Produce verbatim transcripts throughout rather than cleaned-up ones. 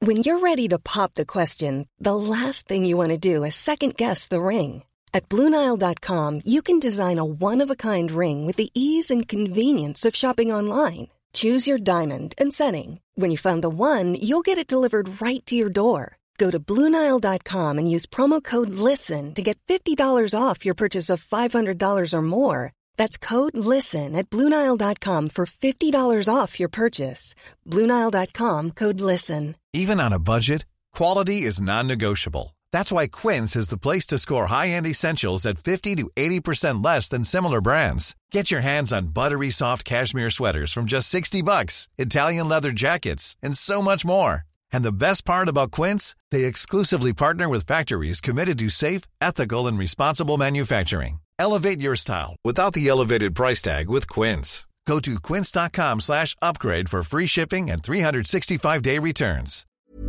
When you're ready to pop the question, the last thing you want to do is second-guess the ring. At Blue Nile dot com, you can design a one-of-a-kind ring with the ease and convenience of shopping online. Choose your diamond and setting. When you find the one, you'll get it delivered right to your door. Go to Blue Nile dot com and use promo code LISTEN to get fifty dollars off your purchase of five hundred dollars or more. That's code LISTEN at Blue Nile dot com for fifty dollars off your purchase. Blue Nile dot com, code LISTEN. Even on a budget, quality is non-negotiable. That's why Quince is the place to score high-end essentials at fifty to eighty percent less than similar brands. Get your hands on buttery soft cashmere sweaters from just sixty bucks, Italian leather jackets, and so much more. And the best part about Quince, they exclusively partner with factories committed to safe, ethical, and responsible manufacturing. Elevate your style without the elevated price tag with Quince. Go to quince.com slash upgrade for free shipping and three sixty-five day returns.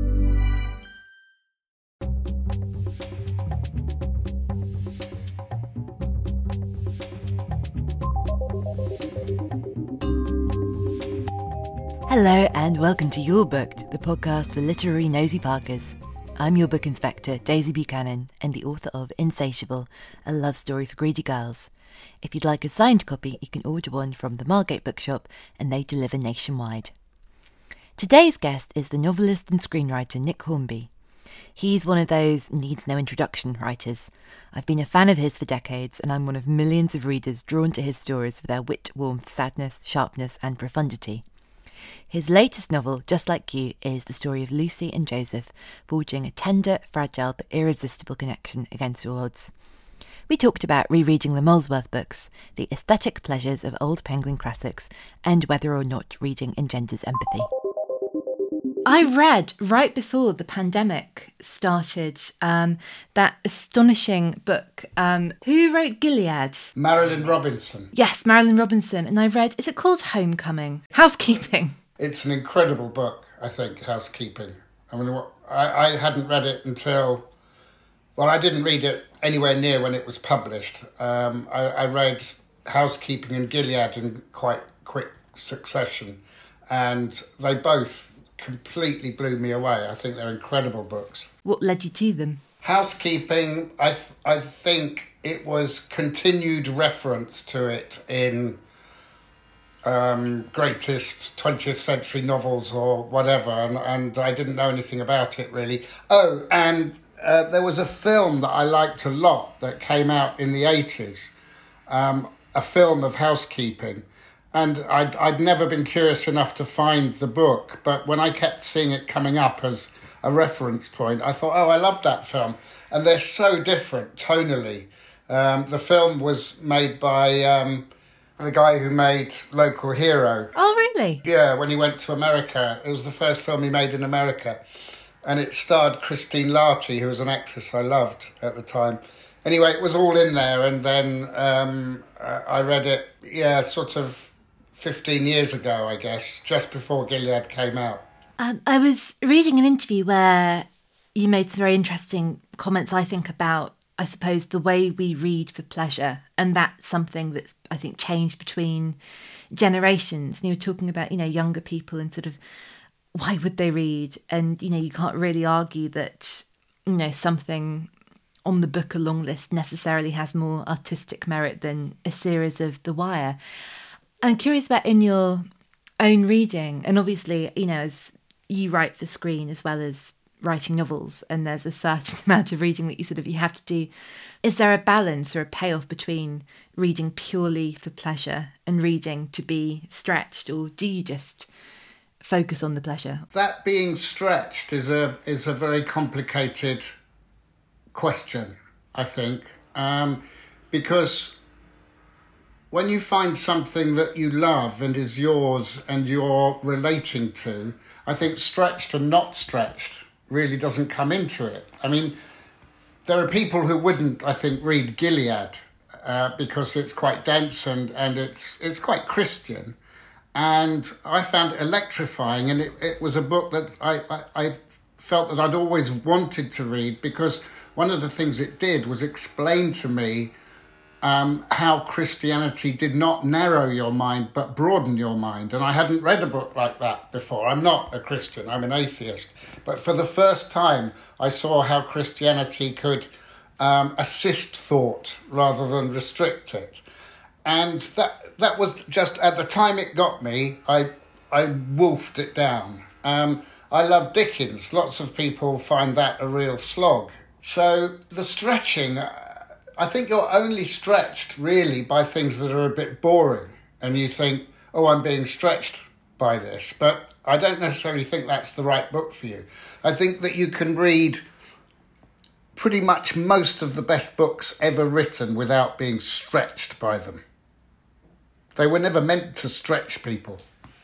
Hello and welcome to Your Booked, the podcast for literary nosy parkers. I'm your book inspector, Daisy Buchanan, and the author of Insatiable, a love story for greedy girls. If you'd like a signed copy, you can order one from the Margate Bookshop, and they deliver nationwide. Today's guest is the novelist and screenwriter Nick Hornby. He's one of those needs-no-introduction writers. I've been a fan of his for decades, and I'm one of millions of readers drawn to his stories for their wit, warmth, sadness, sharpness, and profundity. His latest novel, Just Like You, is the story of Lucy and Joseph forging a tender, fragile but irresistible connection against all odds. We talked about rereading the Molesworth books, the aesthetic pleasures of old Penguin classics, and whether or not reading engenders empathy. I read right before the pandemic started um, that astonishing book. Um, who wrote Gilead? Marilyn Robinson. Yes, Marilyn Robinson. And I read, is it called Homecoming? Housekeeping. It's an incredible book, I think, Housekeeping. I mean, what, I, I hadn't read it until, well, I didn't read it anywhere near when it was published. Um, I, I read Housekeeping and Gilead in quite quick succession, and they both completely blew me away. I think they're incredible books. What led you to them? Housekeeping, I th- I think it was continued reference to it in um, greatest twentieth century novels or whatever, and, and I didn't know anything about it really. Oh, and uh, there was a film that I liked a lot that came out in the eighties, um, a film of housekeeping. And I'd, I'd never been curious enough to find the book, but when I kept seeing it coming up as a reference point, I thought, oh, I love that film. And they're so different tonally. Um, the film was made by um, the guy who made Local Hero. Oh, really? Yeah, when he went to America. It was the first film he made in America. And it starred Christine Lahti, who was an actress I loved at the time. Anyway, it was all in there, and then um, I read it, yeah, sort of fifteen years ago, I guess, just before Gilead came out. Um, I was reading an interview where you made some very interesting comments, I think, about, I suppose, the way we read for pleasure. And that's something that's, I think, changed between generations. And you were talking about, you know, younger people and sort of why would they read? And, you know, you can't really argue that, you know, something on the book a long list necessarily has more artistic merit than a series of The Wire. I'm curious about in your own reading, and obviously, you know, as you write for screen as well as writing novels, and there's a certain amount of reading that you sort of you have to do. Is there a balance or a payoff between reading purely for pleasure and reading to be stretched, or do you just focus on the pleasure? That being stretched is a is a very complicated question, I think, um, because when you find something that you love and is yours and you're relating to, I think stretched and not stretched really doesn't come into it. I mean, there are people who wouldn't, I think, read Gilead uh, because it's quite dense and, and it's it's quite Christian. And I found it electrifying, and it, it was a book that I, I, I felt that I'd always wanted to read, because one of the things it did was explain to me um, how Christianity did not narrow your mind but broaden your mind. And I hadn't read a book like that before. I'm not a Christian, I'm an atheist. But for the first time, I saw how Christianity could um, assist thought rather than restrict it. And that that was just, at the time it got me, I I wolfed it down. Um, I love Dickens. Lots of people find that a real slog. So the stretching, I think you're only stretched really by things that are a bit boring. And you think, oh, I'm being stretched by this. But I don't necessarily think that's the right book for you. I think that you can read pretty much most of the best books ever written without being stretched by them. They were never meant to stretch people.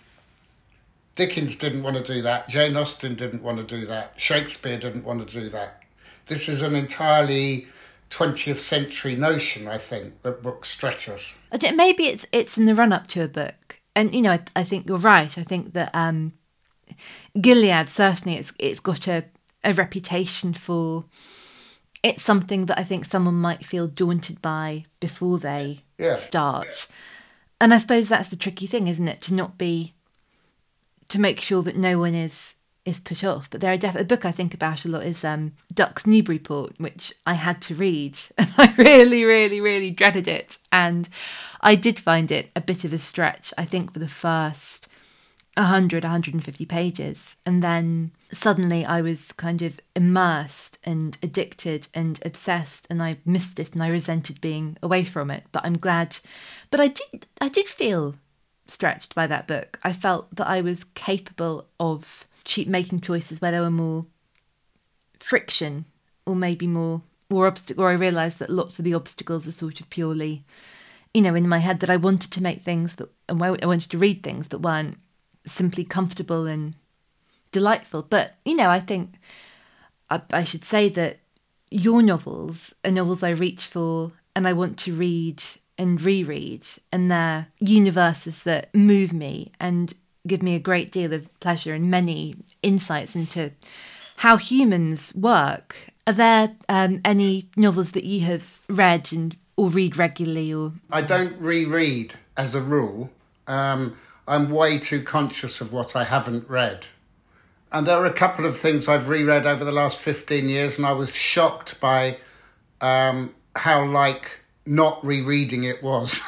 Dickens didn't want to do that. Jane Austen didn't want to do that. Shakespeare didn't want to do that. This is an entirely twentieth century notion, I think, that books stretch us. I don't, maybe it's it's in the run-up to a book. And, you know, I, I think you're right. I think that um, Gilead, certainly, it's it's got a, a reputation for... It's something that I think someone might feel daunted by before they yeah. start. And I suppose that's the tricky thing, isn't it? To not be... to make sure that no one is is put off. But there are definitely... A book I think about a lot is um, Ducks Newburyport, which I had to read. And I really, really, really dreaded it. And I did find it a bit of a stretch, I think, for the first one hundred, one hundred fifty pages. And then suddenly I was kind of immersed and addicted and obsessed, and I missed it and I resented being away from it. But I'm glad... But I did, I did feel... stretched by that book. I felt that I was capable of cheap making choices where there were more friction or maybe more more obstacle, or I realised that lots of the obstacles were sort of purely, you know, in my head, that I wanted to make things that, and I wanted to read things that weren't simply comfortable and delightful. But, you know, I think I, I should say that your novels are novels I reach for and I want to read and reread, and they're universes that move me and give me a great deal of pleasure and many insights into how humans work. Are there um, any novels that you have read and or read regularly? Or I don't reread as a rule. Um, I'm way too conscious of what I haven't read. And there are a couple of things I've reread over the last fifteen years, and I was shocked by um, how like... not rereading it was.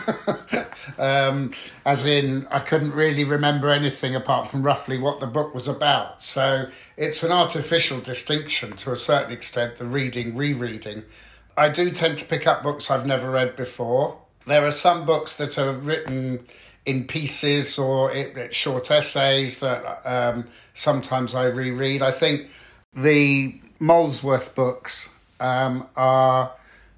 um, as in, I couldn't really remember anything apart from roughly what the book was about. So it's an artificial distinction to a certain extent, the reading, rereading. I do tend to pick up books I've never read before. There are some books that are written in pieces or in short essays that um, sometimes I reread. I think the Molesworth books um, are...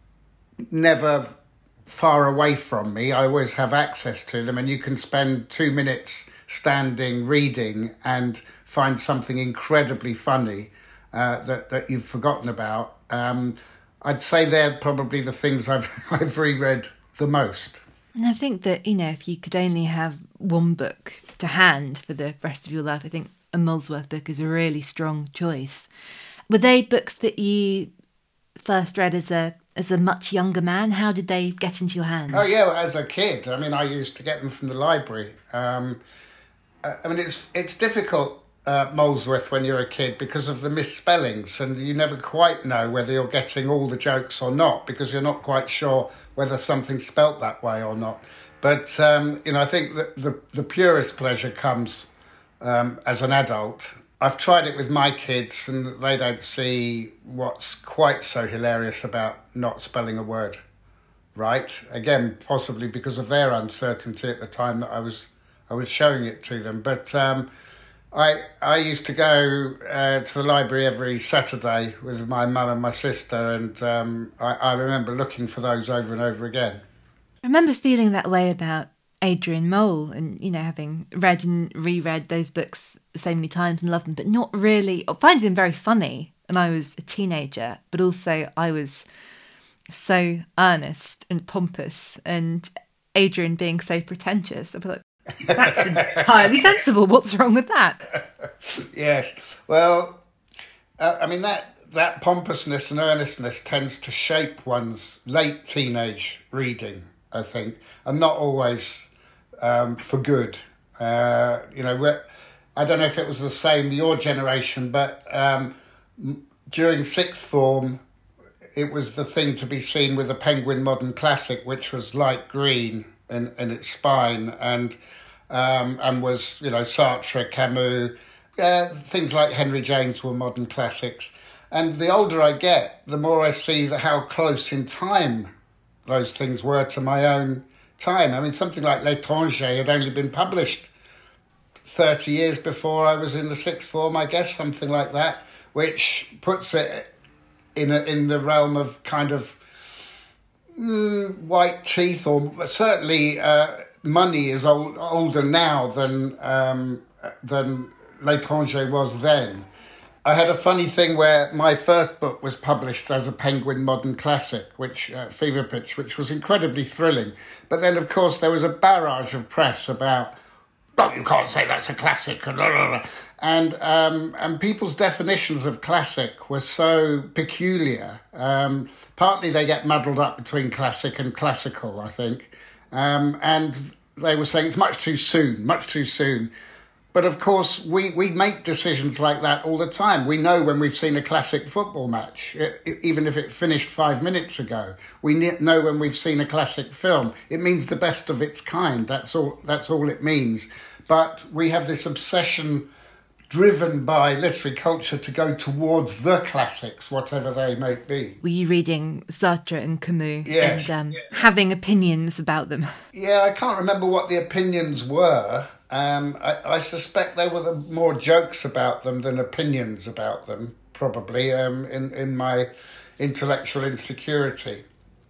never far away from me. I always have access to them, and you can spend two minutes standing reading and find something incredibly funny uh, that that you've forgotten about. Um, I'd say they're probably the things I've I've reread the most. And I think that, you know, if you could only have one book to hand for the rest of your life, I think a Molesworth book is a really strong choice. Were they books that you first read as a as a much younger man? How did they get into your hands? Oh yeah, as a kid. I mean, I used to get them from the library. Um, I mean, it's it's difficult, uh, Molesworth, when you're a kid because of the misspellings, and you never quite know whether you're getting all the jokes or not, because you're not quite sure whether something's spelt that way or not. But um, you know, I think that the the purest pleasure comes um, as an adult. I've tried it with my kids, and they don't see what's quite so hilarious about not spelling a word right. Again, possibly because of their uncertainty at the time that I was I was showing it to them. But um, I I used to go uh, to the library every Saturday with my mum and my sister, and um, I, I remember looking for those over and over again. I remember feeling that way about Adrian Mole, and, you know, having read and reread those books so many times and loved them, but not really, finding them very funny. And I was a teenager, but also I was so earnest and pompous, and Adrian being so pretentious. I was like, that's entirely sensible. What's wrong with that? Yes. Well, uh, I mean, that that pompousness and earnestness tends to shape one's late teenage reading, I think, and not always um, for good. Uh, you know, we're, I don't know if it was the same your generation, but um, during sixth form, it was the thing to be seen with a Penguin Modern Classic, which was light green in, in its spine, and um, and was, you know, Sartre, Camus, uh, things like Henry James were modern classics. And the older I get, the more I see that how close in time those things were to my own time. I mean, something like L'Étranger had only been published thirty years before I was in the sixth form, I guess, something like that, which puts it in a, in the realm of kind of mm, white teeth, or certainly uh, money is old, older now than um, than L'Étranger was then. I had a funny thing where my first book was published as a Penguin Modern Classic, which uh, Fever Pitch, which was incredibly thrilling. But then, of course, there was a barrage of press about, oh, you can't say that's a classic, and um, and people's definitions of classic were so peculiar. Um, partly they get muddled up between classic and classical, I think, um, and they were saying it's much too soon, much too soon. But of course, we, we make decisions like that all the time. We know when we've seen a classic football match, it, it, even if it finished five minutes ago. We know when we've seen a classic film. It means the best of its kind. That's all. That's all it means. But we have this obsession driven by literary culture to go towards the classics, whatever they may be. Were you reading Sartre and Camus yes. and um, yeah. having opinions about them? Yeah, I can't remember what the opinions were. Um, I, I suspect there were the more jokes about them than opinions about them, probably, um, in, in my intellectual insecurity.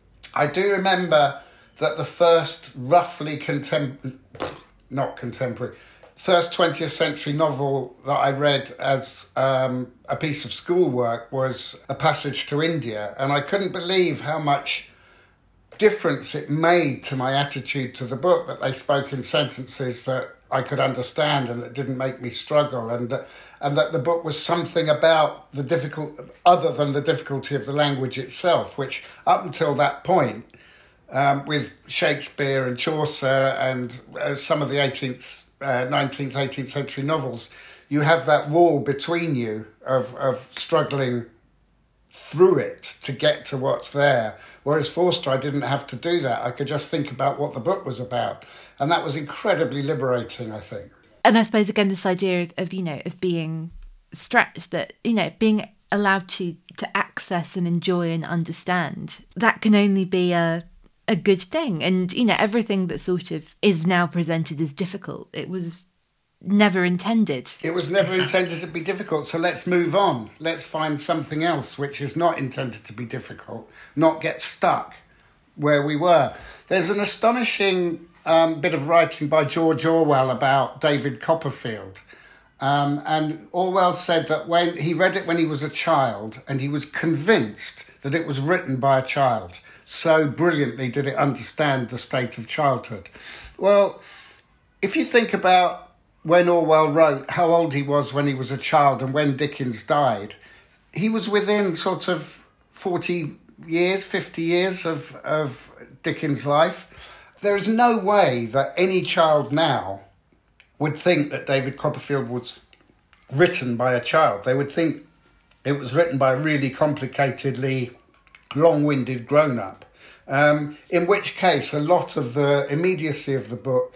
I do remember that the first roughly contem- not contemporary, first twentieth century novel that I read as um, a piece of schoolwork was A Passage to India, and I couldn't believe how much difference it made to my attitude to the book, that they spoke in sentences that I could understand and that didn't make me struggle, and uh, and that the book was something about the difficult, other than the difficulty of the language itself, which up until that point, um, with Shakespeare and Chaucer and uh, some of the eighteenth, uh, nineteenth, eighteenth century novels, you have that wall between you of of struggling through it to get to what's there. Whereas Forster, I didn't have to do that. I could just think about what the book was about. And that was incredibly liberating, I think. And I suppose, again, this idea of, of, you know, of being stretched, that, you know, being allowed to, to access and enjoy and understand, that can only be a, a good thing. And, you know, everything that sort of is now presented as difficult, it was never intended. It was never intended to be difficult, so let's move on. Let's find something else which is not intended to be difficult, not get stuck where we were. There's an astonishing um, bit of writing by George Orwell about David Copperfield. Um, and Orwell said that when he read it when he was a child, and he was convinced that it was written by a child. So brilliantly did it understand the state of childhood. Well, if you think about when Orwell wrote, how old he was when he was a child and when Dickens died, he was within sort of forty years, fifty years of, of Dickens' life. There is no way that any child now would think that David Copperfield was written by a child. They would think it was written by a really complicatedly long-winded grown-up, um, in which case a lot of the immediacy of the book,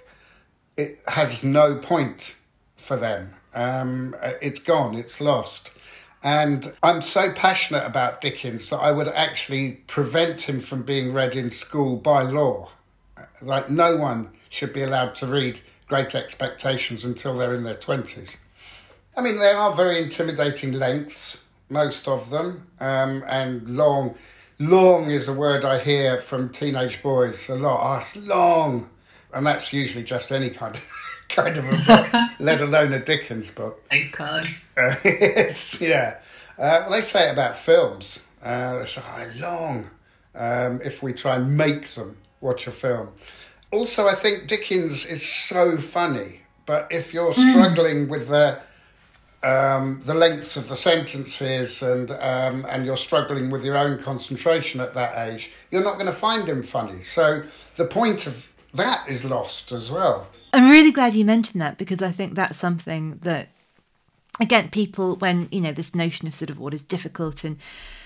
it has no point for them. Um, it's gone, it's lost. And I'm so passionate about Dickens that I would actually prevent him from being read in school by law. Like, no one should be allowed to read Great Expectations until they're in their twenties. I mean, they are very intimidating lengths, most of them, um, and long. Long is a word I hear from teenage boys a lot. Oh, it's long. And that's usually just any kind of kind of a book, let alone a Dickens book. Thank God. Uh, it's, yeah. Uh, well, they say it about films. Uh, they say, oh, long, um, if we try and make them watch a film. Also, I think Dickens is so funny, but if you're struggling mm. with the um, the lengths of the sentences and um, and you're struggling with your own concentration at that age, you're not going to find him funny. So the point of that is lost as well. I'm really glad you mentioned that, because I think that's something that, again, people, when, you know, this notion of sort of what is difficult, and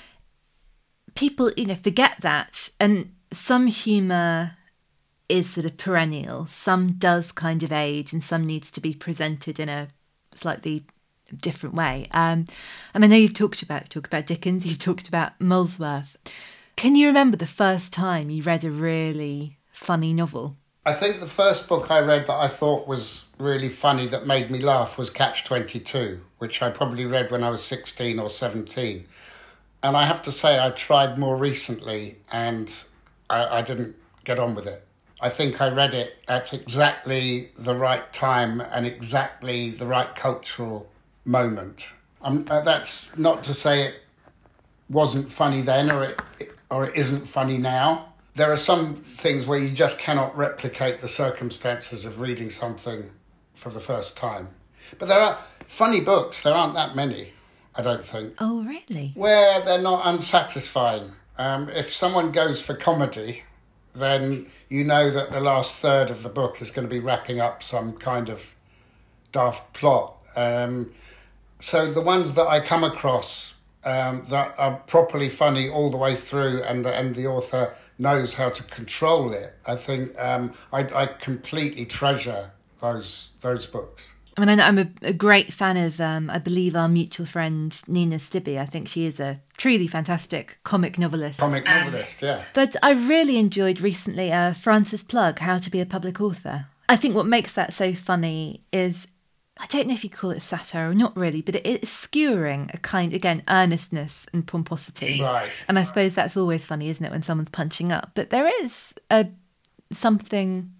people, you know, forget that. And some humour is sort of perennial. Some does kind of age, and some needs to be presented in a slightly different way. Um, and I know you've talked about talked about Dickens, you've talked about Molesworth. Can you remember the first time you read a really funny novel? I think the first book I read that I thought was really funny, that made me laugh, was Catch twenty-two, which I probably read when I was sixteen or seventeen. And I have to say, I tried more recently and I, I didn't get on with it. I think I read it at exactly the right time and exactly the right cultural moment. Um, uh, that's not to say it wasn't funny then or it, or it isn't funny now. There are some things where you just cannot replicate the circumstances of reading something for the first time. But there are funny books, there aren't that many, I don't think. Oh, really? Where they're not unsatisfying. Um, if someone goes for comedy, then you know that the last third of the book is going to be wrapping up some kind of daft plot. Um, so the ones that I come across um, that are properly funny all the way through, and and the author knows how to control it, I think um, I, I completely treasure those those books. I mean, I'm a, a great fan of, um, I believe, our mutual friend Nina Stibbe. I think she is a truly fantastic comic novelist. Comic novelist, yeah. But I really enjoyed recently uh, Frances Plugg, How to Be a Public Author. I think what makes that so funny is, I don't know if you call it satire or not really, but it is skewering a kind, again, earnestness and pomposity. Right. And I suppose that's always funny, isn't it, when someone's punching up? But there is a something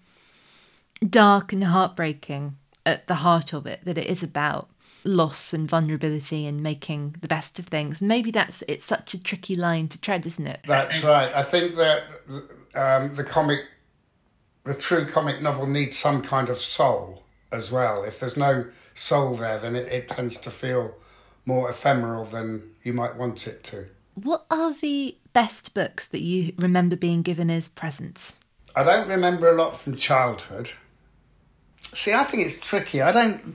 dark and heartbreaking at the heart of it, that it is about loss and vulnerability and making the best of things. And maybe that's, it's such a tricky line to tread, isn't it? That's right. I think that um, the comic, the true comic novel needs some kind of soul as well. If there's no soul there, then it, it tends to feel more ephemeral than you might want it to. What are the best books that you remember being given as presents? I don't remember a lot from childhood. See, I think it's tricky. I don't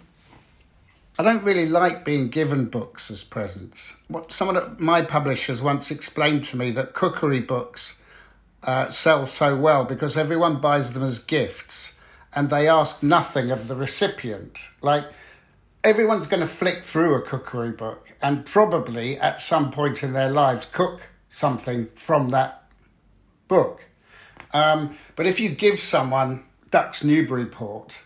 I don't really like being given books as presents. What someone at my publishers once explained to me, that cookery books uh, sell so well because everyone buys them as gifts and they ask nothing of the recipient. Like, everyone's going to flick through a cookery book and probably at some point in their lives cook something from that book. Um, but if you give someone Ducks Newburyport,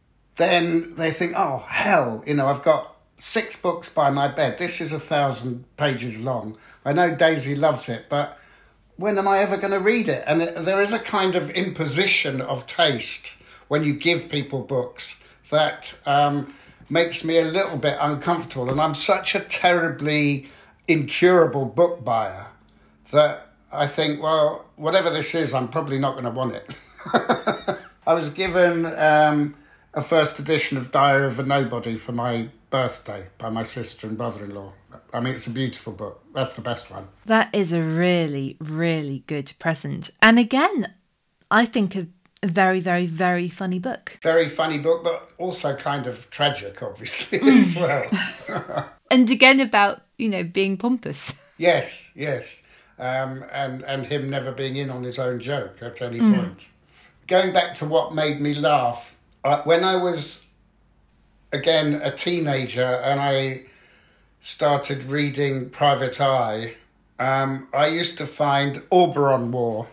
then they think, oh, hell, you know, I've got six books by my bed. This is a thousand pages long. I know Daisy loves it, but when am I ever going to read it? And it, there is a kind of imposition of taste when you give people books that um, makes me a little bit uncomfortable. And I'm such a terribly incurable book buyer that I think, well, whatever this is, I'm probably not going to want it. I was given um, a first edition of Diary of a Nobody for my birthday by my sister and brother-in-law. I mean, it's a beautiful book. That's the best one. That is a really, really good present. And again, I think a, a very, very, very funny book. Very funny book, but also kind of tragic, obviously, as well. And again, about, you know, being pompous. Yes, yes. Um, and, and him never being in on his own joke at any Mm. point. Going back to what made me laugh, uh, when I was, again, a teenager and I started reading Private Eye, um, I used to find Auberon Waugh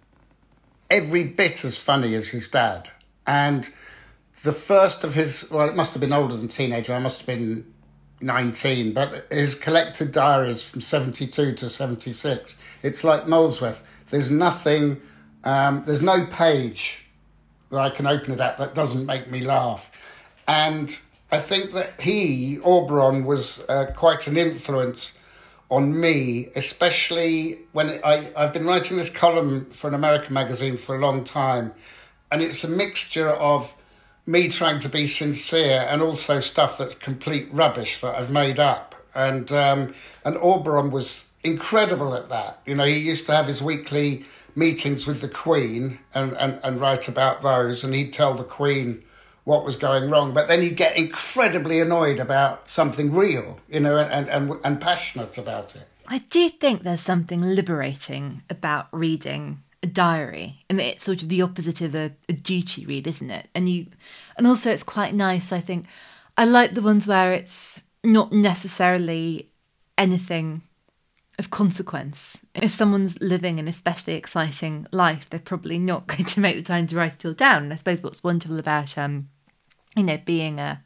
every bit as funny as his dad. And the first of his, well, it must have been older than teenager, I must have been nineteen, but his collected diaries from seventy-two to seventy-six, it's like Molesworth. There's nothing, um, there's no page that I can open it at that doesn't make me laugh. And I think that he, Auberon, was uh, quite an influence on me, especially when I, I've been writing this column for an American magazine for a long time, and it's a mixture of me trying to be sincere and also stuff that's complete rubbish that I've made up. And um, and Auberon was incredible at that. You know, he used to have his weekly meetings with the Queen and, and, and write about those, and he'd tell the Queen what was going wrong. But then he'd get incredibly annoyed about something real, you know, and, and, and passionate about it. I do think there's something liberating about reading a diary, and it's sort of the opposite of a, a duty read, isn't it? And you, and also it's quite nice, I think. I like the ones where it's not necessarily anything of consequence. If someone's living an especially exciting life, they're probably not going to make the time to write it all down. And I suppose what's wonderful about, um, you know, being a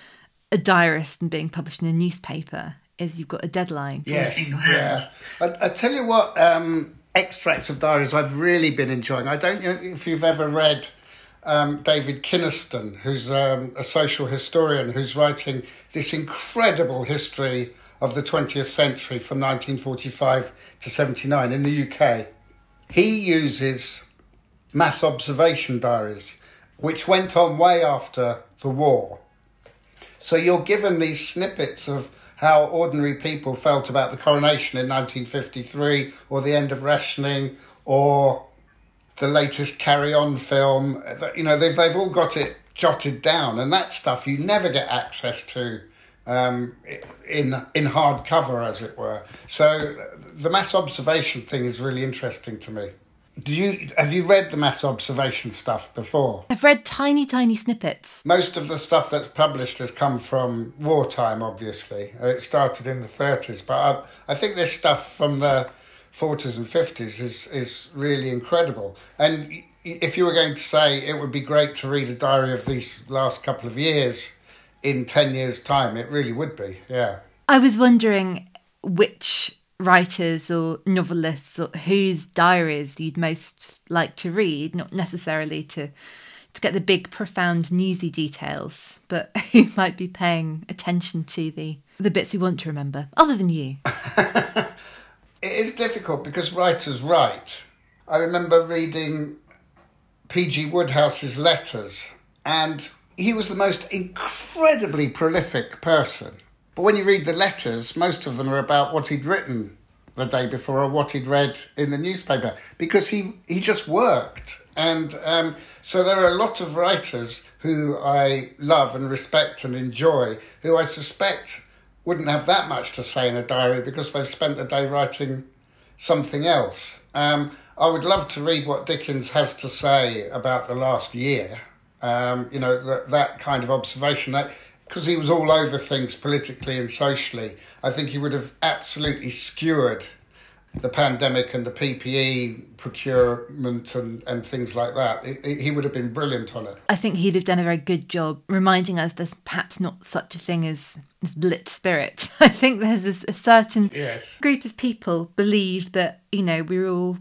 a diarist and being published in a newspaper is you've got a deadline. Yes, yeah. I, I tell you what, um, extracts of diaries I've really been enjoying. I don't know if you've ever read um, David Kynaston, who's um, a social historian who's writing this incredible history of the twentieth century from nineteen forty-five to seventy-nine in the U K. He uses mass observation diaries, which went on way after the war. So you're given these snippets of how ordinary people felt about the coronation in nineteen fifty-three, or the end of rationing, or the latest Carry On film. You know, they've, they've all got it jotted down, and that stuff you never get access to um, in in hardcover, as it were. So the mass observation thing is really interesting to me. Do you have you read the mass observation stuff before? I've read tiny, tiny snippets. Most of the stuff that's published has come from wartime, obviously. It started in the thirties, but I, I think this stuff from the forties and fifties is, is really incredible. And if you were going to say it would be great to read a diary of these last couple of years in ten years' time, it really would be, yeah. I was wondering which writers or novelists or whose diaries you'd most like to read, not necessarily to to get the big, profound, newsy details, but who might be paying attention to the, the bits we want to remember, other than you. It is difficult because writers write. I remember reading P G Woodhouse's letters, and he was the most incredibly prolific person. But when you read the letters, most of them are about what he'd written the day before or what he'd read in the newspaper, because he, he just worked. And um, so there are a lot of writers who I love and respect and enjoy, who I suspect wouldn't have that much to say in a diary because they've spent the day writing something else. Um, I would love to read what Dickens has to say about the last year, um, you know, that, that kind of observation. That, because he was all over things politically and socially, I think he would have absolutely skewered the pandemic and the P P E procurement and, and things like that. He, he would have been brilliant on it. I think he'd have done a very good job reminding us there's perhaps not such a thing as, as Blitz spirit. I think there's a, a certain yes. group of people believe that, you know, we're all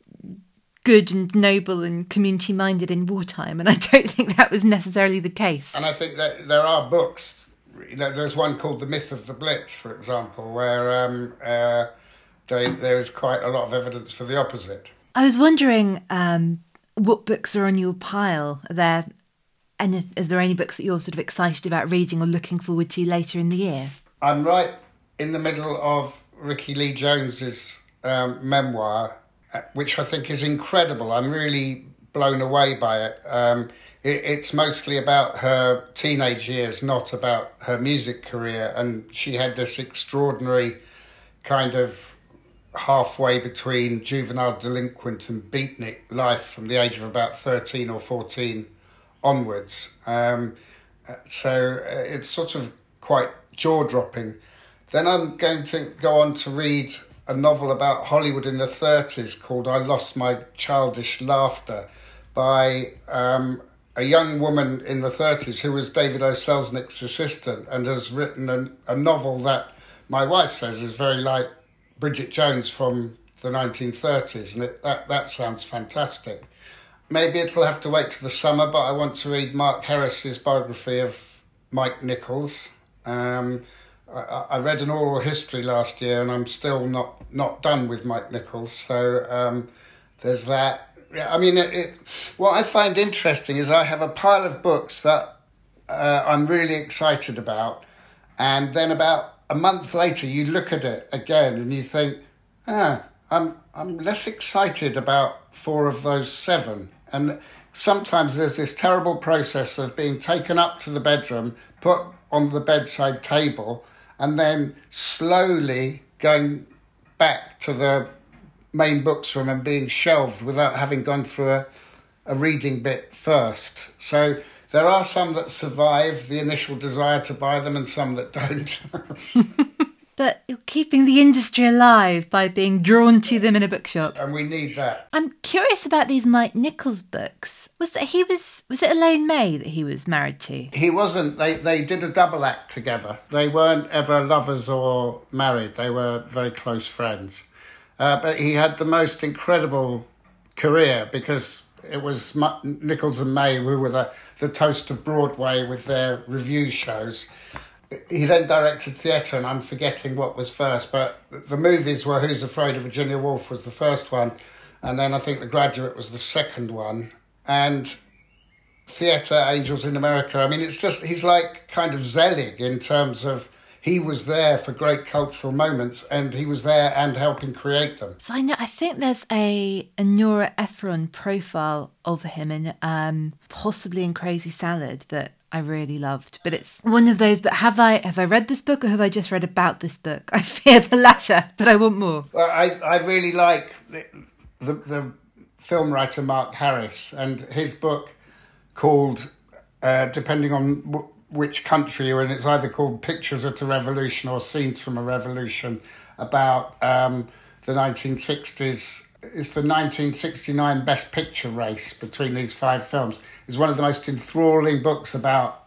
good and noble and community-minded in wartime, and I don't think that was necessarily the case. And I think that there are books. You know, there's one called The Myth of the Blitz, for example, where um, uh, they, there is quite a lot of evidence for the opposite. I was wondering um, what books are on your pile. Are there, and is there any books that you're sort of excited about reading or looking forward to later in the year? I'm right in the middle of Ricky Lee Jones's um, memoir, which I think is incredible. I'm really blown away by it. Um, it. It's mostly about her teenage years, not about her music career. And she had this extraordinary kind of halfway between juvenile delinquent and beatnik life from the age of about thirteen or fourteen onwards. Um, so it's sort of quite jaw-dropping. Then I'm going to go on to read a novel about Hollywood in the thirties called I Lost My Childish Laughter by um, a young woman in the thirties who was David O. Selznick's assistant and has written a, a novel that my wife says is very like Bridget Jones from the nineteen thirties, and it, that, that sounds fantastic. Maybe it'll have to wait to the summer, but I want to read Mark Harris's biography of Mike Nichols. Um, I, I read an oral history last year and I'm still not, not done with Mike Nichols. So um, there's that. Yeah, I mean, it, it, what I find interesting is I have a pile of books that uh, I'm really excited about, and then about a month later you look at it again and you think, ah, I'm I'm less excited about four of those seven. And sometimes there's this terrible process of being taken up to the bedroom, put on the bedside table, and then slowly going back to the main books room and being shelved without having gone through a, a reading bit first. So there are some that survive the initial desire to buy them and some that don't. But you're keeping the industry alive by being drawn to them in a bookshop. And we need that. I'm curious about these Mike Nichols books. Was that he was was it Elaine May that he was married to? He wasn't. They they did a double act together. They weren't ever lovers or married. They were very close friends. Uh, but he had the most incredible career because it was Nichols and May who were the, the toast of Broadway with their revue shows. He then directed theatre, and I'm forgetting what was first, but the movies were Who's Afraid of Virginia Woolf was the first one, and then I think The Graduate was the second one, and theatre, Angels in America. I mean, it's just, he's like kind of Zelig in terms of he was there for great cultural moments, and he was there and helping create them. So I know, I think there's a, a Nora Ephron profile of him, in um, possibly in Crazy Salad, that I really loved. But it's one of those, but have I have I read this book or have I just read about this book? I fear the latter, but I want more. Well, I, I really like the, the, the film writer Mark Harris, and his book called, uh, depending on w- which country you're in, it's either called Pictures at a Revolution or Scenes from a Revolution, about um, the nineteen sixties. It's the nineteen sixty-nine Best Picture race between these five films. It's one of the most enthralling books about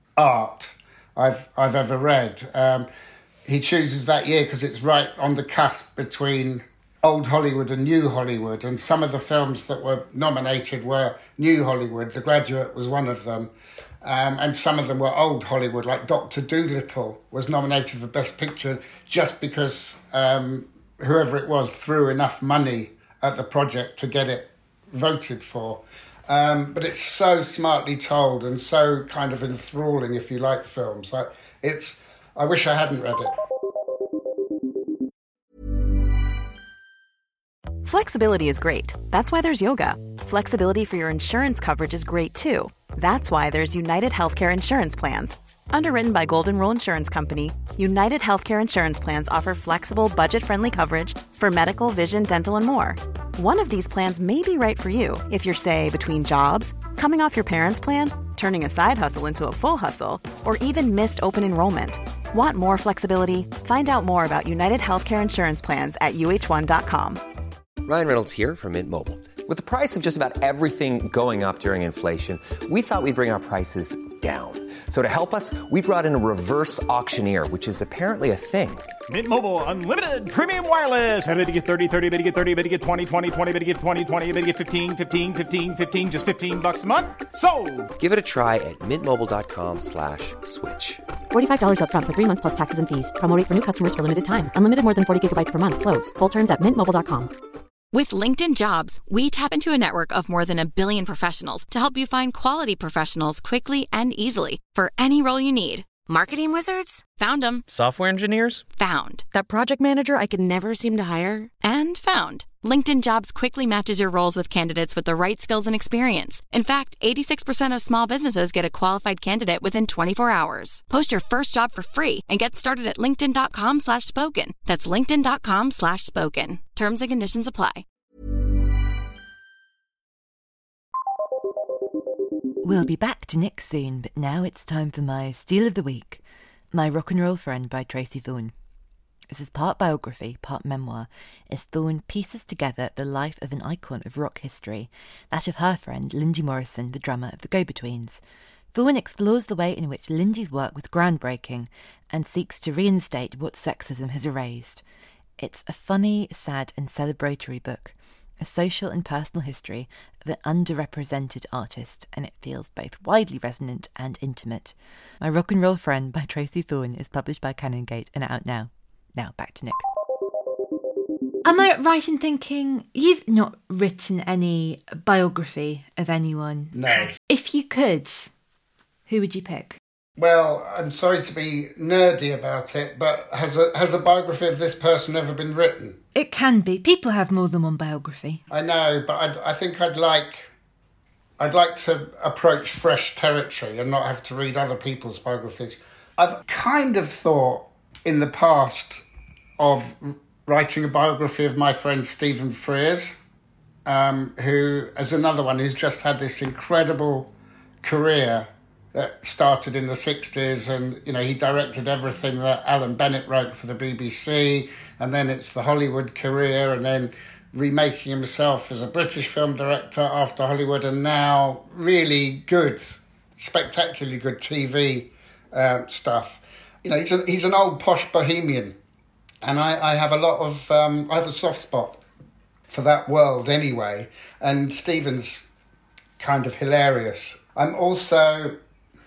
art I've I've ever read. Um, he chooses that year because it's right on the cusp between old Hollywood and new Hollywood, and some of the films that were nominated were new Hollywood. The Graduate was one of them, um, and some of them were old Hollywood, like Doctor Dolittle was nominated for Best Picture just because um, whoever it was threw enough money at the project to get it voted for. Um, but it's so smartly told and so kind of enthralling if you like films. Like, it's, I wish I hadn't read it. Flexibility is great. That's why there's yoga. Flexibility for your insurance coverage is great too. That's why there's United Healthcare Insurance Plans. Underwritten by Golden Rule Insurance Company, United Healthcare Insurance Plans offer flexible, budget-friendly coverage for medical, vision, dental, and more. One of these plans may be right for you if you're, say, between jobs, coming off your parents' plan, turning a side hustle into a full hustle, or even missed open enrollment. Want more flexibility? Find out more about United Healthcare Insurance Plans at U H one dot com. Ryan Reynolds here from Mint Mobile. With the price of just about everything going up during inflation, we thought we'd bring our prices down. So to help us, we brought in a reverse auctioneer, which is apparently a thing. Mint Mobile Unlimited Premium Wireless. How to get thirty, thirty, how to get thirty, how to get twenty, twenty, twenty, how to get twenty, twenty, how to get fifteen, fifteen, fifteen, fifteen, just fifteen bucks a month? Sold! Give it a try at mintmobile.com slash switch. forty-five dollars up front for three months plus taxes and fees. Promo rate for new customers for limited time. Unlimited more than forty gigabytes per month. Slows full terms at mint mobile dot com. With LinkedIn Jobs, we tap into a network of more than a billion professionals to help you find quality professionals quickly and easily for any role you need. Marketing wizards? Found them. Software engineers? Found. That project manager I could never seem to hire? And found. LinkedIn Jobs quickly matches your roles with candidates with the right skills and experience. In fact, eighty-six percent of small businesses get a qualified candidate within twenty-four hours. Post your first job for free and get started at linkedin.com slash spoken. That's linkedin.com slash spoken. Terms and conditions apply. We'll be back to Nick soon, but now it's time for my Steal of the Week, My Rock and Roll Friend by Tracy Thorn. This is part biography, part memoir, as Thorn pieces together the life of an icon of rock history, that of her friend Lindy Morrison, the drummer of the Go-Betweens. Thorn explores the way in which Lindy's work was groundbreaking and seeks to reinstate what sexism has erased. It's a funny, sad and celebratory book, a social and personal history of an underrepresented artist, and it feels both widely resonant and intimate. My Rock and Roll Friend by Tracy Thorn is published by Canongate and out now. Now, back to Nick. Am I right in thinking you've not written any biography of anyone? No. If you could, who would you pick? Well, I'm sorry to be nerdy about it, but has a has a biography of this person ever been written? It can be. People have more than one biography. I know, but I'd, I think I'd like I'd like to approach fresh territory and not have to read other people's biographies. I've kind of thought in the past of writing a biography of my friend Stephen Frears, um, who is another one who's just had this incredible career that started in the sixties, and you know he directed everything that Alan Bennett wrote for the B B C, and then it's the Hollywood career, and then remaking himself as a British film director after Hollywood, and now really good, spectacularly good T V uh, stuff. You know, he's a, he's an old posh bohemian, and I, I have a lot of um, I have a soft spot for that world anyway. And Stephen's kind of hilarious. I'm also.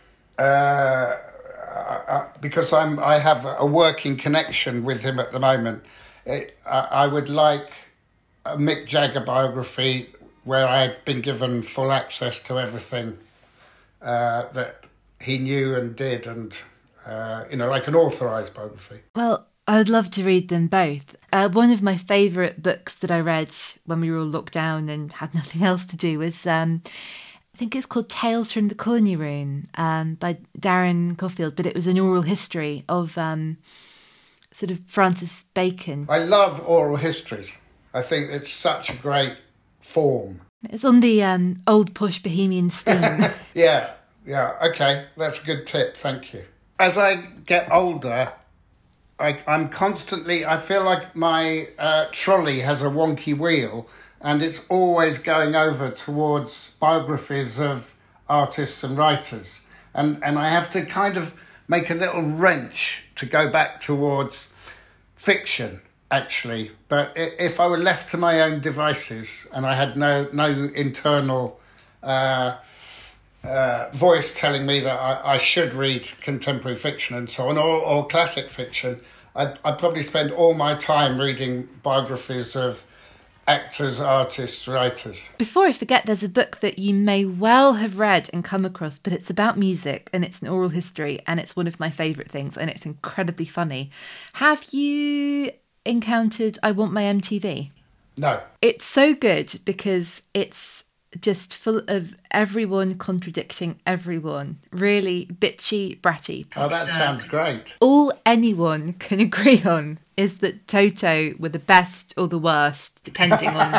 Uh, uh, because I'm, I have a working connection with him at the moment. It, I, I would like a Mick Jagger biography where I'd been given full access to everything uh, that he knew and did, and uh, you know, like an authorised biography. Well, I would love to read them both. Uh, one of my favourite books that I read when we were all locked down and had nothing else to do was. Um, I think it's called Tales from the Colony Room um, by Darren Caulfield, but it was an oral history of um, sort of Francis Bacon. I love oral histories. I think it's such a great form. It's on the um, old posh bohemians theme. yeah, yeah, okay, that's a good tip, thank you. As I get older, I, I'm constantly, I feel like my uh, trolley has a wonky wheel, and it's always going over towards biographies of artists and writers. And and I have to kind of make a little wrench to go back towards fiction, actually. But if I were left to my own devices and I had no, no internal uh, uh, voice telling me that I, I should read contemporary fiction and so on, or, or classic fiction, I'd, I'd probably spend all my time reading biographies of actors, artists, writers. Before I forget, there's a book that you may well have read and come across, but it's about music and it's an oral history and it's one of my favourite things and it's incredibly funny. Have you encountered I Want My M T V? No. It's so good because it's just full of everyone contradicting everyone. Really bitchy, bratty. Oh, that sounds great. All anyone can agree on is that Toto were the best or the worst, depending on...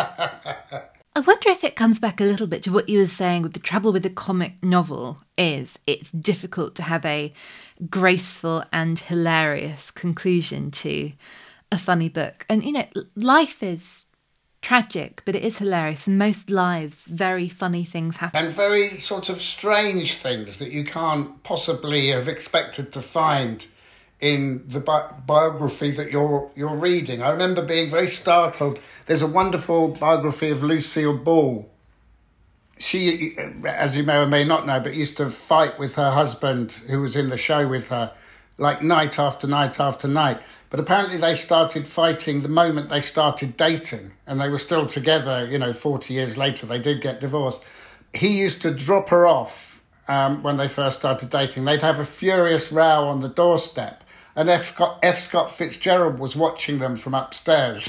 I wonder if it comes back a little bit to what you were saying with the trouble with a comic novel is it's difficult to have a graceful and hilarious conclusion to a funny book. And, you know, life is tragic, but it is hilarious. In most lives, very funny things happen. And very sort of strange things that you can't possibly have expected to find in the bi- biography that you're you're reading. I remember being very startled. There's a wonderful biography of Lucille Ball. She, as you may or may not know, but used to fight with her husband, who was in the show with her, like night after night after night. But apparently they started fighting the moment they started dating, and they were still together, you know, forty years later. They did get divorced. He used to drop her off um, when they first started dating. They'd have a furious row on the doorstep, and F. Scott, F. Scott Fitzgerald was watching them from upstairs.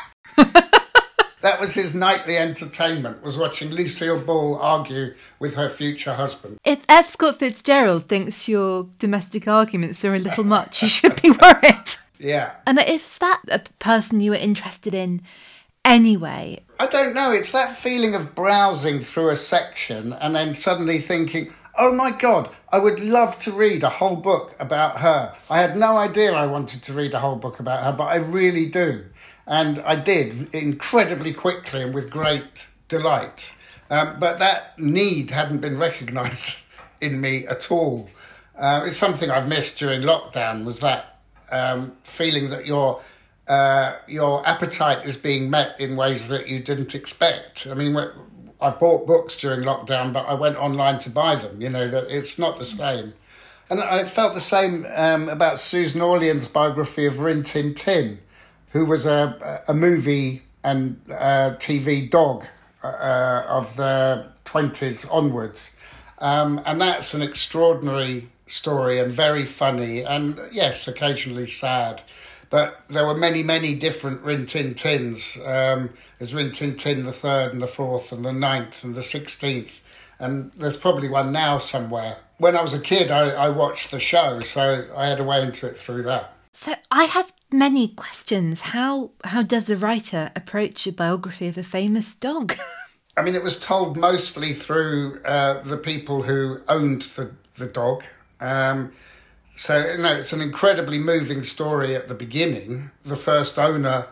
That was his nightly entertainment, was watching Lucille Ball argue with her future husband. If F. Scott Fitzgerald thinks your domestic arguments are a little much, you should be worried. Yeah. And is that a person you were interested in anyway? I don't know. It's that feeling of browsing through a section and then suddenly thinking, oh my God, I would love to read a whole book about her. I had no idea I wanted to read a whole book about her, but I really do. And I did incredibly quickly and with great delight. Um, but that need hadn't been recognised in me at all. Uh, it's something I've missed during lockdown, was that um, feeling that your uh, your appetite is being met in ways that you didn't expect. I mean, I've bought books during lockdown, but I went online to buy them. You know, that it's not the same. And I felt the same um, about Susan Orlean's biography of Rin Tin Tin, who was a, a movie and uh, T V dog uh, of the twenties onwards. Um, and that's an extraordinary story and very funny and, yes, occasionally sad. But there were many, many different Rin Tin Tins. Um, there's Rin Tin Tin the third and the fourth and the ninth and the sixteenth. And there's probably one now somewhere. When I was a kid, I, I watched the show, so I had a way into it through that. So I have many questions. How how does a writer approach a biography of a famous dog? I mean, it was told mostly through uh, the people who owned the, the dog. Um, so, you know, it's an incredibly moving story at the beginning. The first owner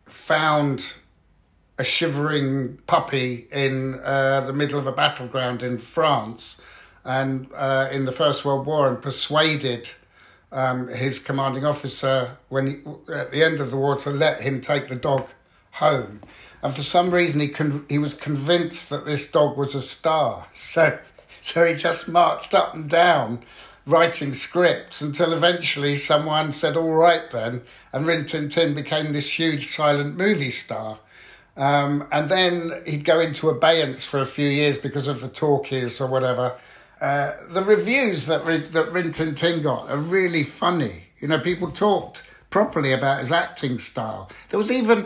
found a shivering puppy in uh, the middle of a battleground in France and uh, in the First World War and persuaded um, his commanding officer when he, at the end of the war to let him take the dog home. And for some reason, he con- he was convinced that this dog was a star. So, so he just marched up and down writing scripts until eventually someone said, all right then, and Rin Tin Tin became this huge silent movie star. Um, and then he'd go into abeyance for a few years because of the talkies or whatever. Uh, the reviews that, that Rin Tin Tin got are really funny. You know, people talked properly about his acting style. There was even...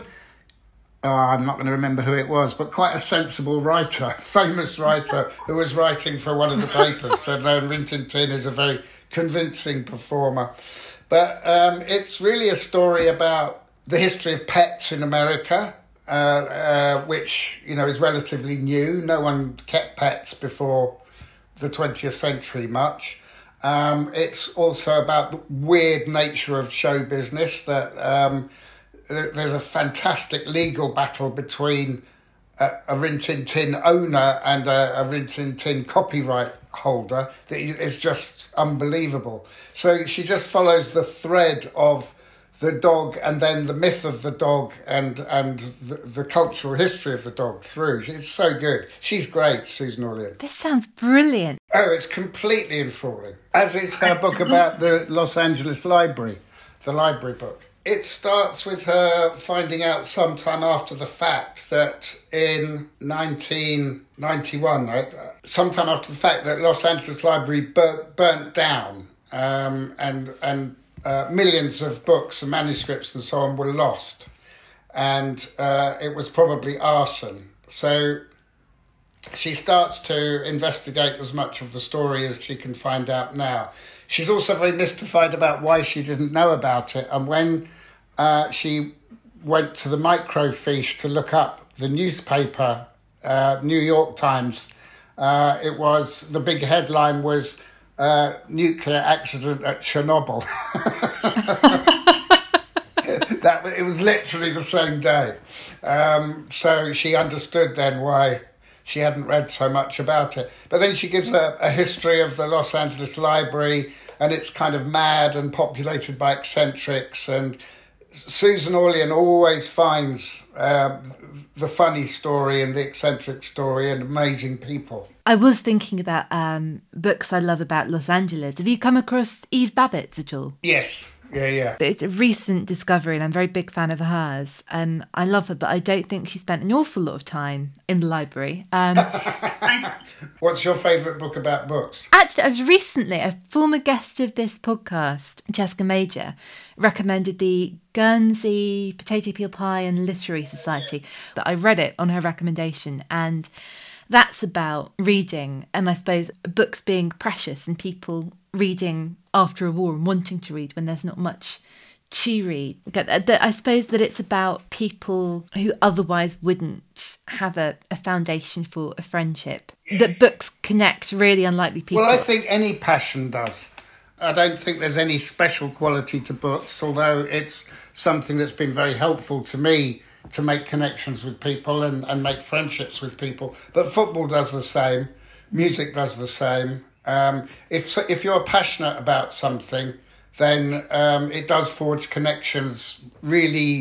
Oh, I'm not going to remember who it was, but quite a sensible writer, famous writer, who was writing for one of the papers, said, no, Rin Tin Tin is a very convincing performer. But um, it's really a story about the history of pets in America, uh, uh, which, you know, is relatively new. No one kept pets before the twentieth century much. Um, it's also about the weird nature of show business that... Um, There's a fantastic legal battle between a, a Rin Tin Tin owner and a, a Rin Tin Tin copyright holder that is just unbelievable. So she just follows the thread of the dog and then the myth of the dog and and the, the cultural history of the dog through. It's so good. She's great, Susan Orlean. This sounds brilliant. Oh, it's completely enthralling. As is her book about the Los Angeles Library, the library book. It starts with her finding out sometime after the fact that in nineteen ninety-one, right, sometime after the fact that Los Angeles Library burnt, burnt down um, and and uh, millions of books and manuscripts and so on were lost. And uh, it was probably arson. So she starts to investigate as much of the story as she can find out now. She's also very mystified about why she didn't know about it. And when uh, she went to the microfiche to look up the newspaper, uh, New York Times, uh, it was, the big headline was, uh, nuclear accident at Chernobyl. that It was literally the same day. Um, so she understood then why she hadn't read so much about it. But then she gives a, a history of the Los Angeles Library, and it's kind of mad and populated by eccentrics. And Susan Orlean always finds uh, the funny story and the eccentric story and amazing people. I was thinking about um, books I love about Los Angeles. Have you come across Eve Babbitt's at all? Yes. Yeah, yeah. It's a recent discovery and I'm a very big fan of hers and I love her, but I don't think she spent an awful lot of time in the library. Um, What's your favourite book about books? Actually, I was recently, a former guest of this podcast, Jessica Major, recommended the Guernsey Potato Peel Pie and Literary Society, but I read it on her recommendation and that's about reading and I suppose books being precious and people reading after a war and wanting to read when there's not much to read. I suppose that it's about people who otherwise wouldn't have a, a foundation for a friendship. Yes. That books connect really unlikely people. Well, I think any passion does. I don't think there's any special quality to books, although it's something that's been very helpful to me to make connections with people and, and make friendships with people. But football does the same. Music does the same. Um, if if you're passionate about something, then um, it does forge connections really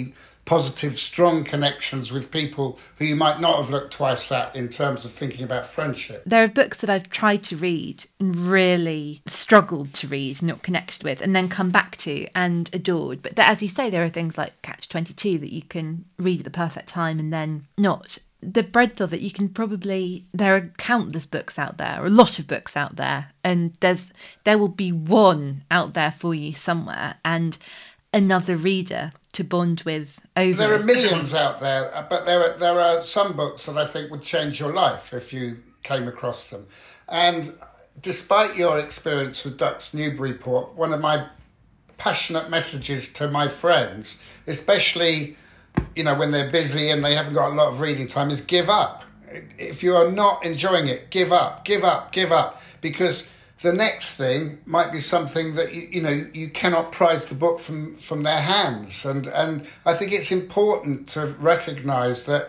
positive, strong connections with people who you might not have looked twice at in terms of thinking about friendship. There are books that I've tried to read and really struggled to read, not connected with, and then come back to and adored. But as you say, there are things like Catch twenty-two that you can read at the perfect time and then not. The breadth of it, you can probably, there are countless books out there, or a lot of books out there, and there's there will be one out there for you somewhere, and another reader to bond with over. There are millions out there, but there are, there are some books that I think would change your life if you came across them. And despite your experience with Ducks Newburyport, one of my passionate messages to my friends, especially, you know, when they're busy and they haven't got a lot of reading time, is give up. If you are not enjoying it, give up, give up, give up, because the next thing might be something that, you, you know, you cannot prise the book from, from their hands. And, and I think it's important to recognise that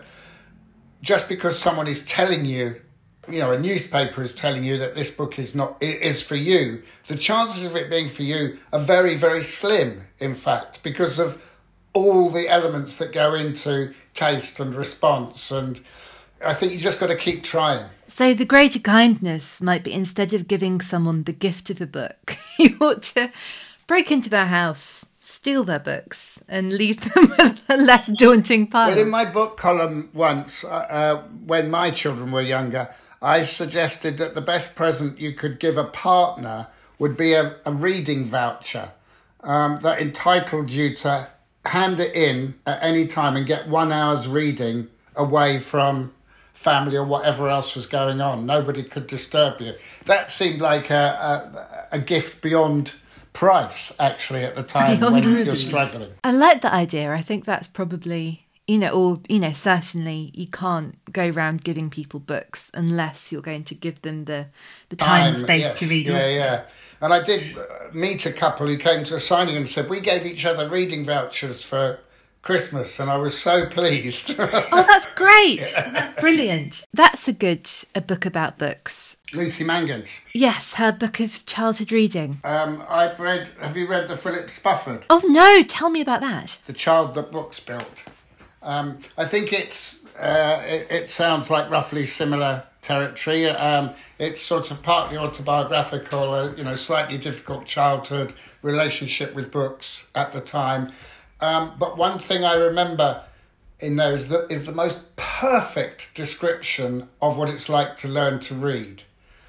just because someone is telling you, you know, a newspaper is telling you that this book is not is for you, the chances of it being for you are very, very slim, in fact, because of all the elements that go into taste and response. And I think you just got to keep trying. So the greater kindness might be, instead of giving someone the gift of a book, you ought to break into their house, steal their books, and leave them with a less daunting pile. Well, in my book column once, uh, when my children were younger, I suggested that the best present you could give a partner would be a, a reading voucher um, that entitled you to hand it in at any time and get one hour's reading away from family or whatever else was going on. Nobody could disturb you. That seemed like a, a, a gift beyond price, actually, at the time beyond when rubies. You're struggling. I like that idea. I think that's probably, you know, or, you know, certainly you can't go around giving people books unless you're going to give them the, the time, time and space yes, to read. Yeah, yeah. And I did meet a couple who came to a signing and said, we gave each other reading vouchers for Christmas, and I was so pleased. Oh, that's great. Yeah. That's brilliant. That's a good a book about books. Lucy Mangans. Yes, her book of childhood reading. Um, I've read, have you read the Philip Spufford? Oh, no, tell me about that. The Child That Books Built. Um, I think it's uh, it, it sounds like roughly similar territory. Um, it's sort of partly autobiographical, uh, you know, slightly difficult childhood relationship with books at the time. Um, but one thing I remember in those that is the most perfect description of what it's like to learn to read.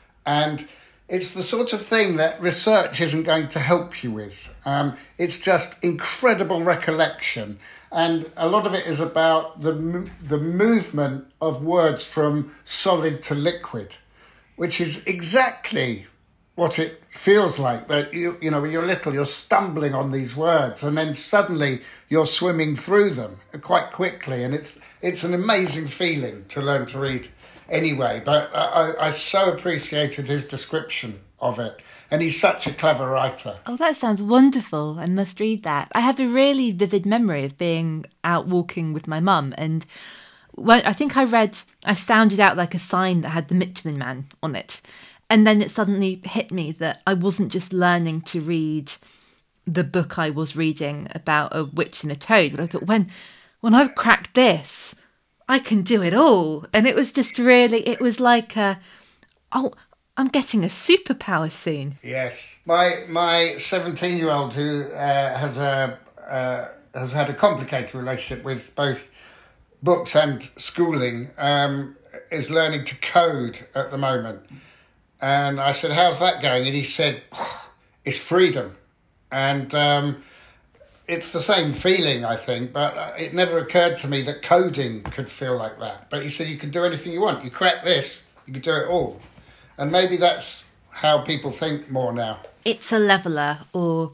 And it's the sort of thing that research isn't going to help you with. Um, it's just incredible recollection. And a lot of it is about the the movement of words from solid to liquid, which is exactly what it feels like. That you you know, when you're little, you're stumbling on these words, and then suddenly you're swimming through them quite quickly, and it's it's an amazing feeling to learn to read. Anyway, but I, I so appreciated his description of it. And he's such a clever writer. Oh, that sounds wonderful. I must read that. I have a really vivid memory of being out walking with my mum. And when, I think I read, I sounded out like a sign that had the Michelin Man on it. And then it suddenly hit me that I wasn't just learning to read the book I was reading about a witch and a toad. But I thought, when, when I've cracked this, I can do it all. And it was just really, it was like a, oh, I'm getting a superpower soon. Yes. My my seventeen-year-old who uh, has a uh, has had a complicated relationship with both books and schooling um, is learning to code at the moment. And I said, how's that going? And he said, oh, it's freedom. And um, it's the same feeling, I think, but it never occurred to me that coding could feel like that. But he said, you can do anything you want. You crack this, you can do it all. And maybe that's how people think more now. It's a leveller, or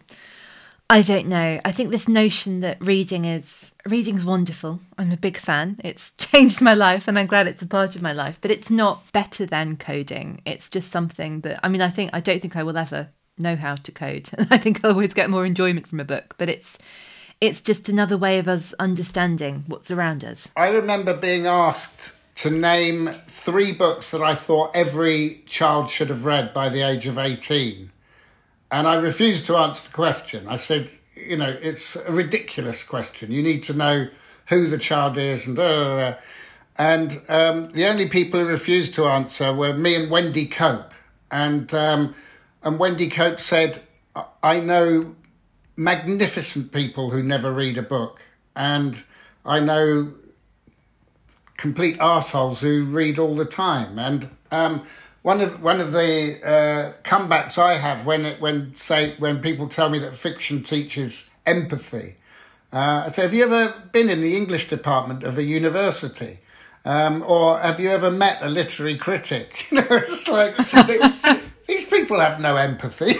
I don't know. I think this notion that reading is reading's wonderful. I'm a big fan. It's changed my life, and I'm glad it's a part of my life. But it's not better than coding. It's just something that, I mean, I think I don't think I will ever know how to code. And I think I always get more enjoyment from a book. But it's it's just another way of us understanding what's around us. I remember being asked to name three books that I thought every child should have read by the age of eighteen. And I refused to answer the question. I said, you know, it's a ridiculous question. You need to know who the child is and da, da, da. And um, the only people who refused to answer were me and Wendy Cope. And um, and Wendy Cope said, I know magnificent people who never read a book. And I know complete arseholes who read all the time. And um, one of one of the uh, comebacks I have when it, when say when people tell me that fiction teaches empathy, uh, I say, have you ever been in the English department of a university? Um, or have you ever met a literary critic? You know, it's like, they, these people have no empathy.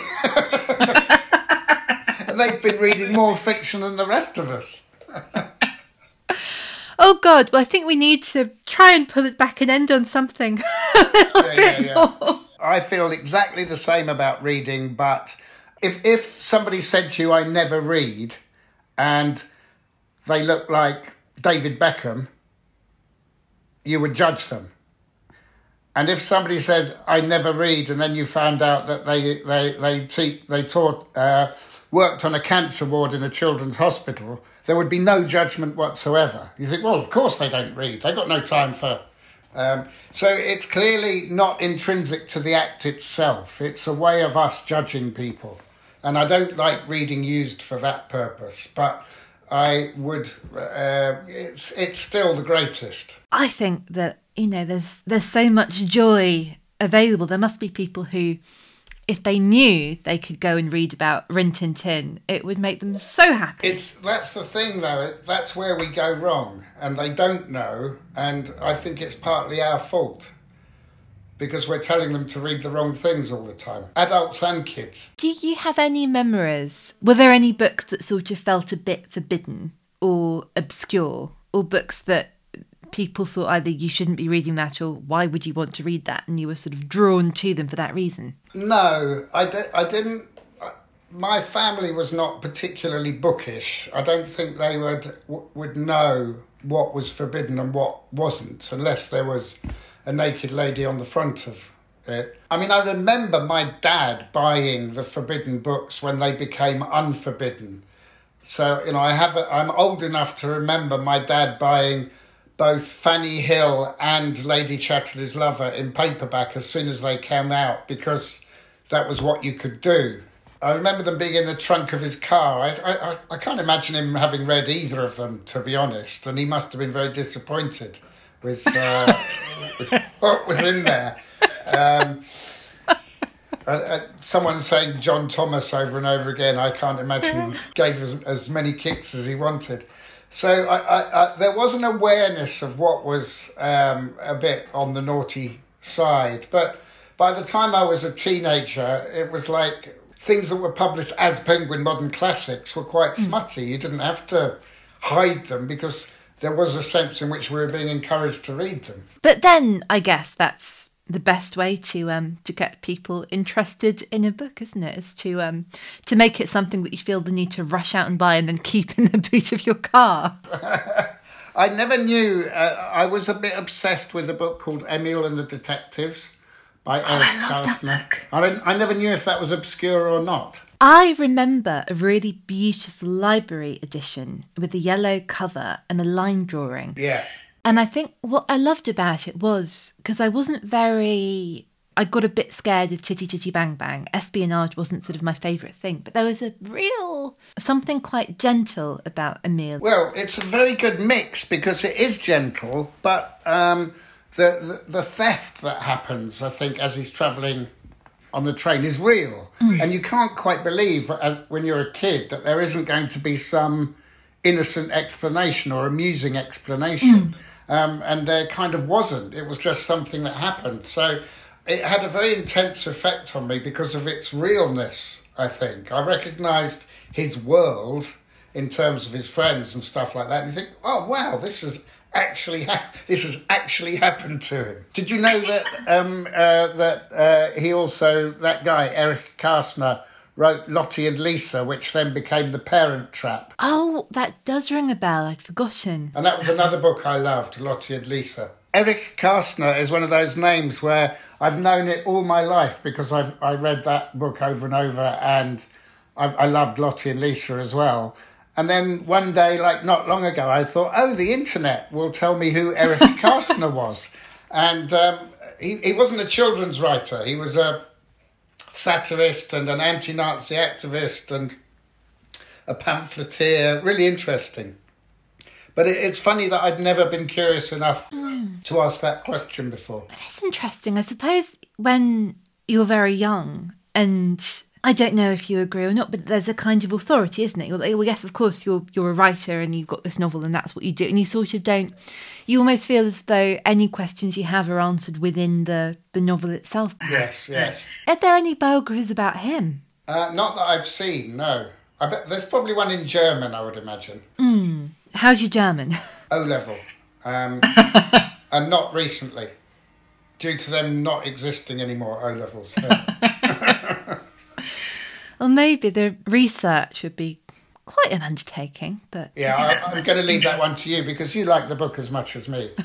And they've been reading more fiction than the rest of us. Oh, God. Well, I think we need to try and pull it back and end on something a little yeah, bit yeah, yeah. more. I feel exactly the same about reading, but if if somebody said to you, I never read, and they look like David Beckham, you would judge them. And if somebody said, I never read, and then you found out that they they they, te- they taught uh, worked on a cancer ward in a children's hospital, there would be no judgment whatsoever. You think, well, of course they don't read. They've got no time for... Um, so it's clearly not intrinsic to the act itself. It's a way of us judging people. And I don't like reading used for that purpose. But I would... Uh, it's it's still the greatest. I think that, you know, there's there's so much joy available. There must be people who, if they knew they could go and read about Rin Tin Tin, it would make them so happy. It's that's the thing, though. It, that's where we go wrong, and they don't know. And I think it's partly our fault because we're telling them to read the wrong things all the time, adults and kids. Do you have any memories? Were there any books that sort of felt a bit forbidden or obscure, or books that people thought either you shouldn't be reading that or why would you want to read that, and you were sort of drawn to them for that reason? No, I, di- I didn't. My family was not particularly bookish. I don't think they would w- would know what was forbidden and what wasn't, unless there was a naked lady on the front of it. I mean, I remember my dad buying the forbidden books when they became unforbidden. So, you know, I have. A, I'm old enough to remember my dad buying both Fanny Hill and Lady Chatterley's Lover in paperback as soon as they came out, because that was what you could do. I remember them being in the trunk of his car. I, I, I can't imagine him having read either of them, to be honest, and he must have been very disappointed with, uh, with what was in there. Um, uh, uh, someone saying John Thomas over and over again, I can't imagine gave as, as many kicks as he wanted. So I, I, I, there was an awareness of what was um, a bit on the naughty side. But by the time I was a teenager, it was like things that were published as Penguin Modern Classics were quite smutty. You didn't have to hide them because there was a sense in which we were being encouraged to read them. But then I guess that's the best way to um to get people interested in a book, isn't it? Is to um to make it something that you feel the need to rush out and buy and then keep in the boot of your car. I never knew. Uh, I was a bit obsessed with a book called Emile and the Detectives by Oh, Eric I love that Kastner. book. I don't, I never knew if that was obscure or not. I remember a really beautiful library edition with a yellow cover and a line drawing. Yeah. And I think what I loved about it was, because I wasn't very... I got a bit scared of Chitty Chitty Bang Bang. Espionage wasn't sort of my favourite thing. But there was a real... something quite gentle about Emile. Well, it's a very good mix because it is gentle, but um, the, the the theft that happens, I think, as he's travelling on the train is real. Mm. And you can't quite believe, as, when you're a kid, that there isn't going to be some innocent explanation or amusing explanation. Mm. Um, and there kind of wasn't. It was just something that happened. So it had a very intense effect on me because of its realness, I think. I recognised his world in terms of his friends and stuff like that. And you think, oh, wow, this is actually ha- this has actually happened to him. Did you know that um, uh, that uh, he also, that guy, Eric Kastner, wrote Lottie and Lisa, which then became The Parent Trap? Oh, that does ring a bell. I'd forgotten. And that was another book I loved, Lottie and Lisa. Eric Kastner is one of those names where I've known it all my life because I've I read that book over and over, and I, I loved Lottie and Lisa as well. And then one day, like not long ago, I thought, oh, the internet will tell me who Eric Kastner was. And um, he, he wasn't a children's writer. He was a satirist and an anti-Nazi activist and a pamphleteer. Really interesting. But it, it's funny that I'd never been curious enough mm. to ask that question before. That's interesting. I suppose when you're very young, and I don't know if you agree or not, but there's a kind of authority, isn't it? You're like, well, yes, of course, you're you're a writer and you've got this novel and that's what you do. And you sort of don't, you almost feel as though any questions you have are answered within the, the novel itself. Yes, yes. Are there any biographies about him? Uh, not that I've seen, no. I bet there's probably one in German, I would imagine. Mm. How's your German? O-level. Um, and not recently, due to them not existing anymore, O-levels. Yeah. Well, maybe the research would be quite an undertaking, but... Yeah, I, I'm going to leave that one to you because you like the book as much as me.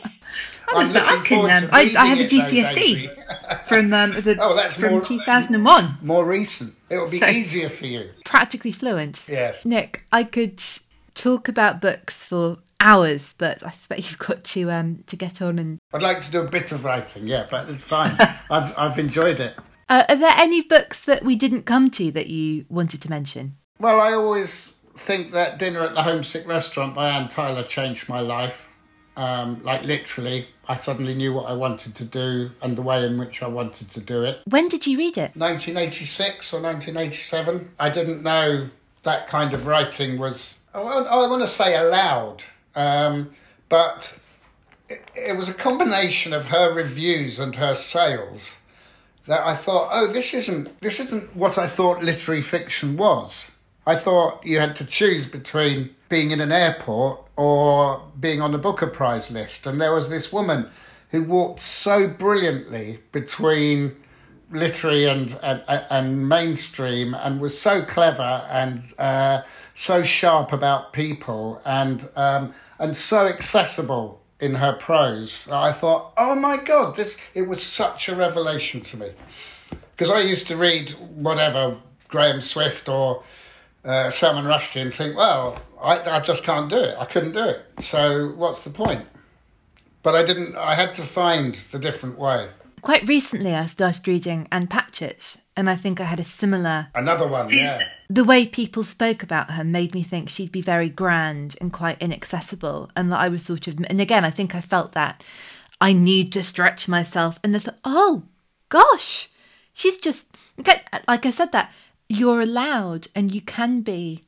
I'm looking forward to reading I, I have a G C S E from, um, the, oh, that's from more, two thousand one. More recent. It'll be so, easier for you. Practically fluent. Yes. Nick, I could talk about books for hours, but I suspect you've got to um to get on and... I'd like to do a bit of writing, yeah, but it's fine. I've I've enjoyed it. Uh, are there any books that we didn't come to that you wanted to mention? Well, I always think that Dinner at the Homesick Restaurant by Anne Tyler changed my life. Um, like literally, I suddenly knew what I wanted to do and the way in which I wanted to do it. When did you read it? nineteen eighty-six or nineteen eighty-seven. I didn't know that kind of writing was... I want to say allowed, um, but it, it was a combination of her reviews and her sales that I thought, oh, this isn't this isn't what I thought literary fiction was. I thought you had to choose between being in an airport or being on the Booker Prize list, and there was this woman who walked so brilliantly between literary and and, and mainstream, and was so clever and uh, so sharp about people, and um, and so accessible in her prose. I thought, oh my God, this it was such a revelation to me, because I used to read whatever Graham Swift or uh, Salman Rushdie and think, well, I, I just can't do it. I couldn't do it. So what's the point? But I didn't. I had to find the different way. Quite recently, I started reading Anne Patchett, and I think I had a similar... Another one, yeah. The way people spoke about her made me think she'd be very grand and quite inaccessible, and that I was sort of... And again, I think I felt that I need to stretch myself, and I thought, oh, gosh, she's just... Like I said that, you're allowed and you can be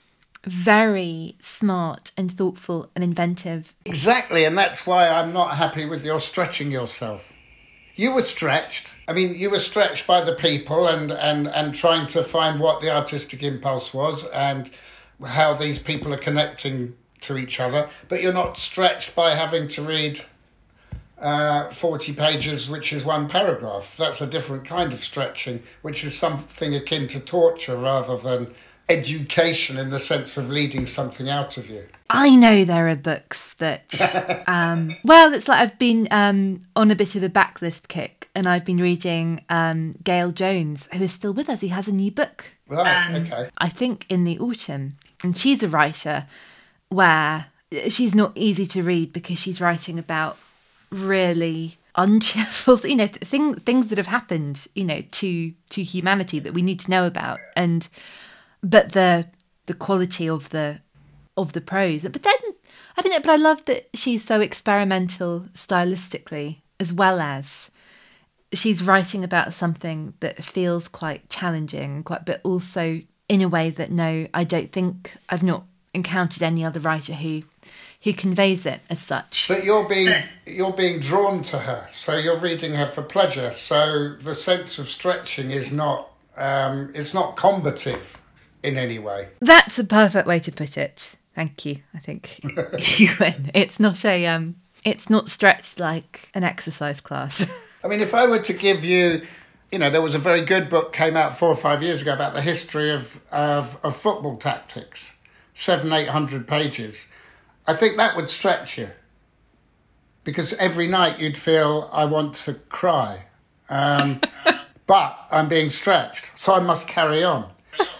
very smart and thoughtful and inventive. Exactly, and that's why I'm not happy with your stretching yourself. You were stretched. I mean, you were stretched by the people and, and, and trying to find what the artistic impulse was and how these people are connecting to each other. But you're not stretched by having to read uh, forty pages, which is one paragraph. That's a different kind of stretching, which is something akin to torture rather than education in the sense of leading something out of you. I know there are books that, um, well, it's like I've been um, on a bit of a backlist kick, and I've been reading um, Gail Jones, who is still with us. He has a new book. Right, um, okay. I think in the autumn. And she's a writer where she's not easy to read because she's writing about really uncheerful, you know, things things that have happened, you know, to to humanity that we need to know about, and but the the quality of the of the prose. But then I don't know, but I love that she's so experimental stylistically, as well as she's writing about something that feels quite challenging, quite, but also in a way that no, I don't think I've not encountered any other writer who who conveys it as such. But you're being you're being drawn to her, so you're reading her for pleasure. So the sense of stretching is not um, it's not combative in any way. That's a perfect way to put it. Thank you. I think you win. It's not a um, it's not stretched like an exercise class. I mean, if I were to give you, you know, there was a very good book came out four or five years ago about the history of of, of football tactics, seven, eight hundred pages. I think that would stretch you, because every night you'd feel, I want to cry, um, but I'm being stretched, so I must carry on.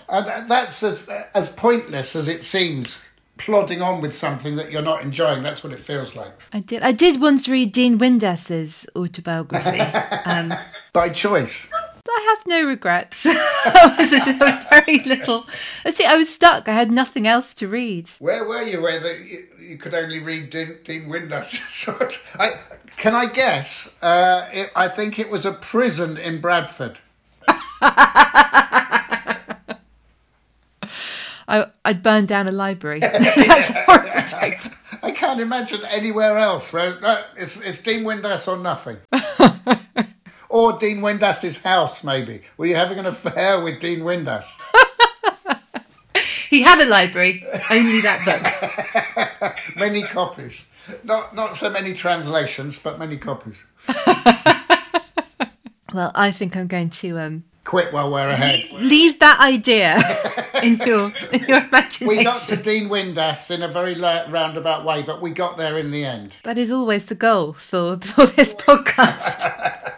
And that's as, as pointless as it seems. Plodding on with something that you're not enjoying. That's what it feels like. I did. I did once read Dean Windas's autobiography. Um, By choice. I have no regrets. I, was, I was very little. I see. I was stuck. I had nothing else to read. Where were you? Where the, you, you could only read Dean, Dean Windass. Sort. I can I guess? Uh, it, I think it was a prison in Bradford. I, I'd burned down a library. That's more protected. I can't imagine anywhere else. Where, no, it's, it's Dean Windass or nothing. Or Dean Windass's house, maybe. Were you having an affair with Dean Windass? He had a library, only that book. Many copies. Not, not so many translations, but many copies. Well, I think I'm going to... Um, Quit while we're ahead. Leave that idea in your in your imagination. We got to Dean Windass in a very roundabout way, but we got there in the end. That is always the goal for, for this podcast.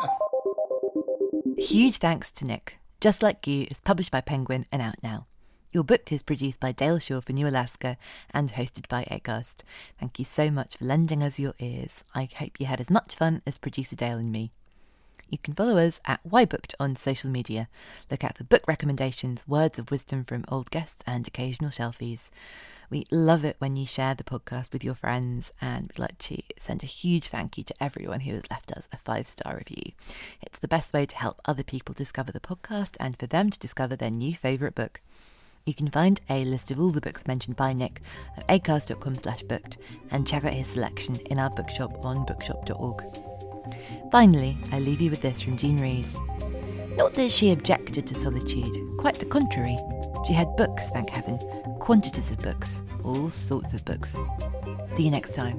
Huge thanks to Nick. Just Like You is published by Penguin and out now. Your Booked is produced by Dale Shaw for New Alaska and hosted by Acast. Thank you so much for lending us your ears. I hope you had as much fun as producer Dale and me. You can follow us at WhyBooked on social media. Look out for book recommendations, words of wisdom from old guests and occasional shelfies. We love it when you share the podcast with your friends, and we'd like to send a huge thank you to everyone who has left us a five-star review. It's the best way to help other people discover the podcast and for them to discover their new favourite book. You can find a list of all the books mentioned by Nick at acast.com slash booked and check out his selection in our bookshop on bookshop dot org. Finally, I leave you with this from Jean Rhys. Not that she objected to solitude, quite the contrary. She had books, thank heaven, quantities of books, all sorts of books. See you next time.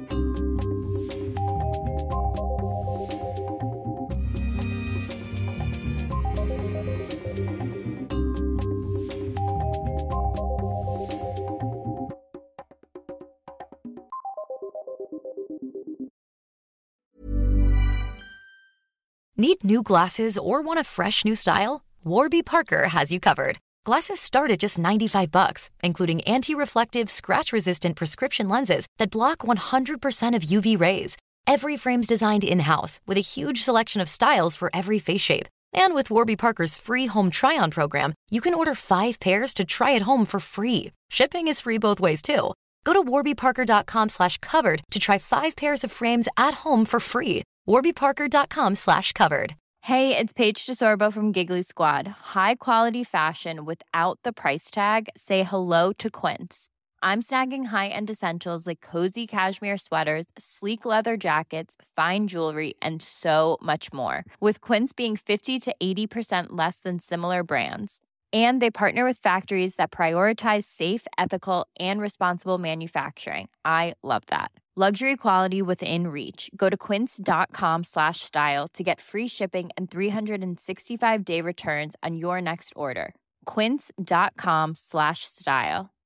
Need new glasses or want a fresh new style? Warby Parker has you covered. Glasses start at just ninety-five bucks, including anti-reflective, scratch-resistant prescription lenses that block one hundred percent of U V rays. Every frame's designed in-house with a huge selection of styles for every face shape. And with Warby Parker's free home try-on program, you can order five pairs to try at home for free. Shipping is free both ways, too. Go to warbyparker.com slash covered to try five pairs of frames at home for free. warbyparker.com slash covered. Hey, it's Paige DeSorbo from Giggly Squad. High quality fashion without the price tag. Say hello to Quince. I'm snagging high-end essentials like cozy cashmere sweaters, sleek leather jackets, fine jewelry, and so much more. With Quince being fifty to eighty percent less than similar brands. And they partner with factories that prioritize safe, ethical, and responsible manufacturing. I love that. Luxury quality within reach. Go to quince.com slash style to get free shipping and three sixty-five day returns on your next order. Quince.com slash style.